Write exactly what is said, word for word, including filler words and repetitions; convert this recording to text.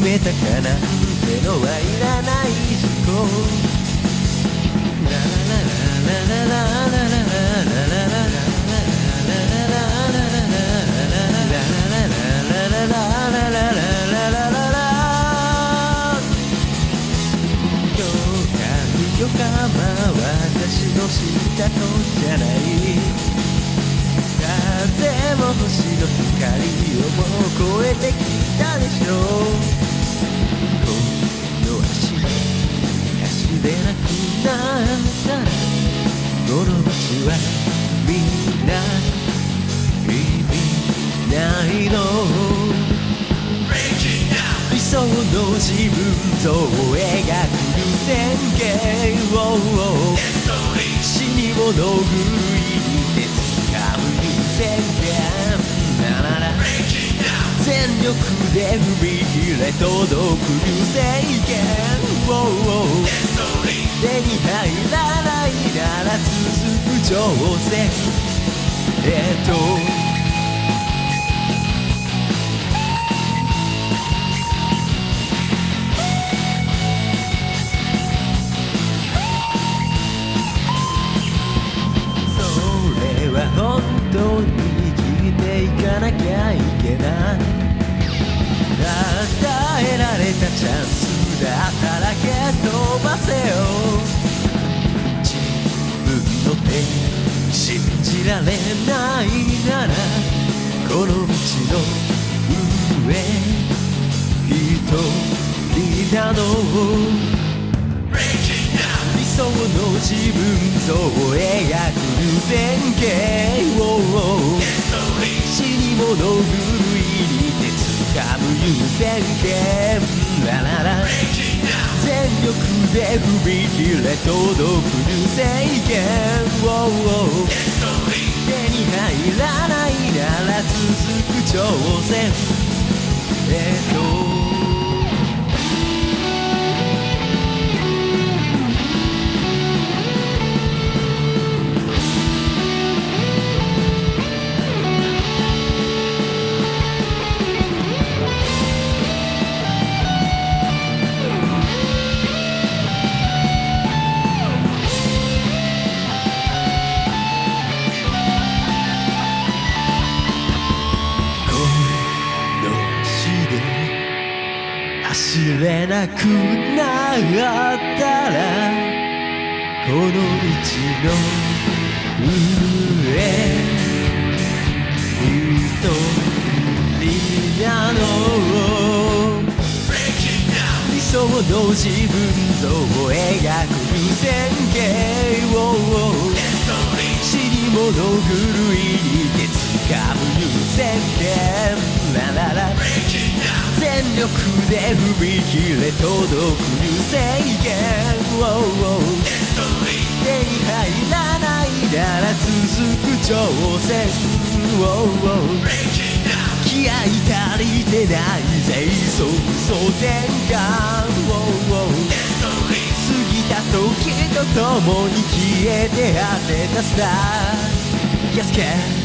めたかなんてのはいらない事故ララララララララララララよかま私の知ったこんじゃない風も星の光をもう越えてきたでしょう今度は足で足でなくなったらこの街はみんな意味ないの理想の自分像を描く宣言を死に物狂いに手つかむ宣言全力で踏み切れ届く宣言を手に入らないなら続く挑戦えっと本当に生きていかなきゃいけない与えられたチャンスだったら蹴飛ばせよ自分の手信じられないならこの道の上一人なの理想の自分像を描く宣言を死に物狂いに手つかむ宣言ラララ全力で踏み切れ届く宣言を手に入らないなら続く挑戦えっと走れなくなったらこの道の上一人なの理想の自分像を描く宣言を死に物狂いに手つかむ宣言ラララ全力で踏み切れ届く宣言を手に入らないなら続く挑戦を気合足りてないぜ即争転換を過ぎた時とともに消えて果てたスター Yes, can